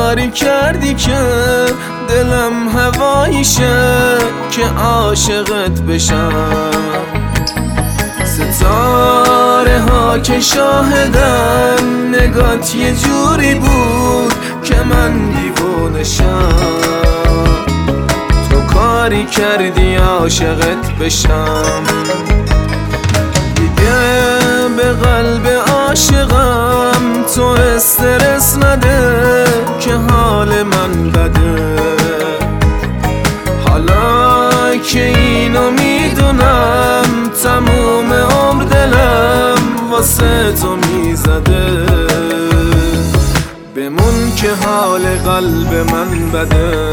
کاری کردی که دلم هواییشه که عاشقت بشم. ستاره ها که شاهدن نگات یه جوری بود که من دیوونه شم. تو کاری کردی عاشقت بشم. دیگه به قلب عاشقم تو استرس نده که حال من بده. حالا که اینو میدونم تموم عمر دلم واسه تو میزده. بمون که حال قلب من بده.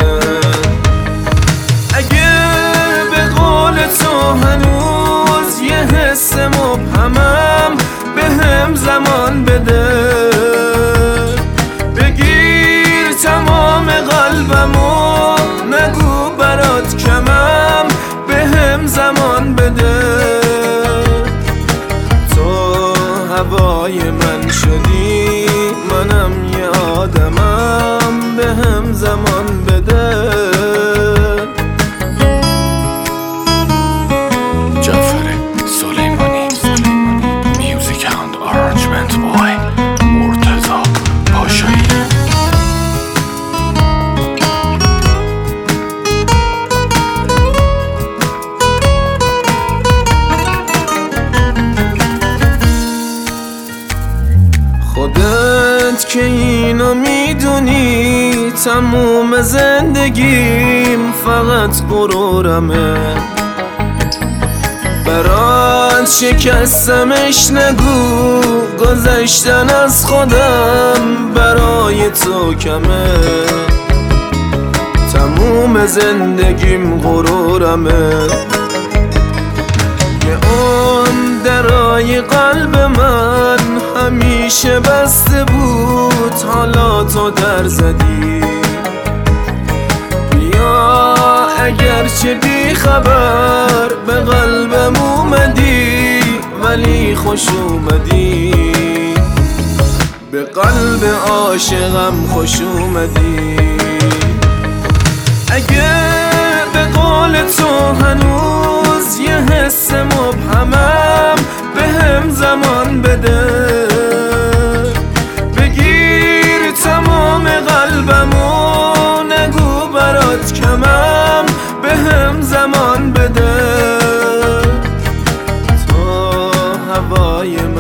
اگه به قول تو هنوز یه حس مبهمم بهم زمان بده. بگیر تمام قلبمو نگو برات کمم بهم زمان بده. تو هوای من شدی منم یه آدمم بهم زمان بده. خودت که اینو میدونی تموم زندگیم فقط غرورمه. برات شکستمش نگو گذشتن از خودم برای تو کمه. تموم زندگیم غرورمه. یه اون درای قلب من همیشه بسته بود حالا تو در زدی. بیا اگرچه بی خبر به قلبم اومدی ولی خوش اومدی. به قلب عاشقم خوش اومدی. اگه به قول تو هنوز یه حس مبهمم بهم زمان بده. بگیر تمام قلبمو نگو برات کمم بهم زمان بده. تو هوای